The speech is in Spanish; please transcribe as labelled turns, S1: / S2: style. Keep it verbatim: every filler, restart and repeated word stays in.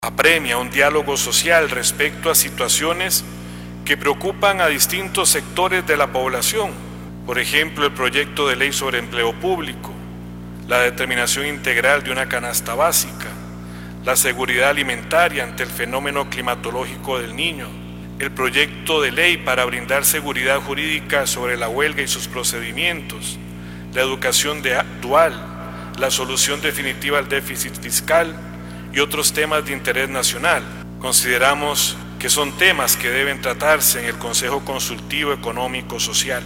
S1: apremia un diálogo social respecto a situaciones que preocupan a distintos sectores de la población. Por ejemplo, el proyecto de ley sobre empleo público, la determinación integral de una canasta básica, la seguridad alimentaria ante el fenómeno climatológico del Niño, el proyecto de ley para brindar seguridad jurídica sobre la huelga y sus procedimientos, la educación de, dual, la solución definitiva al déficit fiscal y otros temas de interés nacional. Consideramos que son temas que deben tratarse en el Consejo Consultivo Económico Social.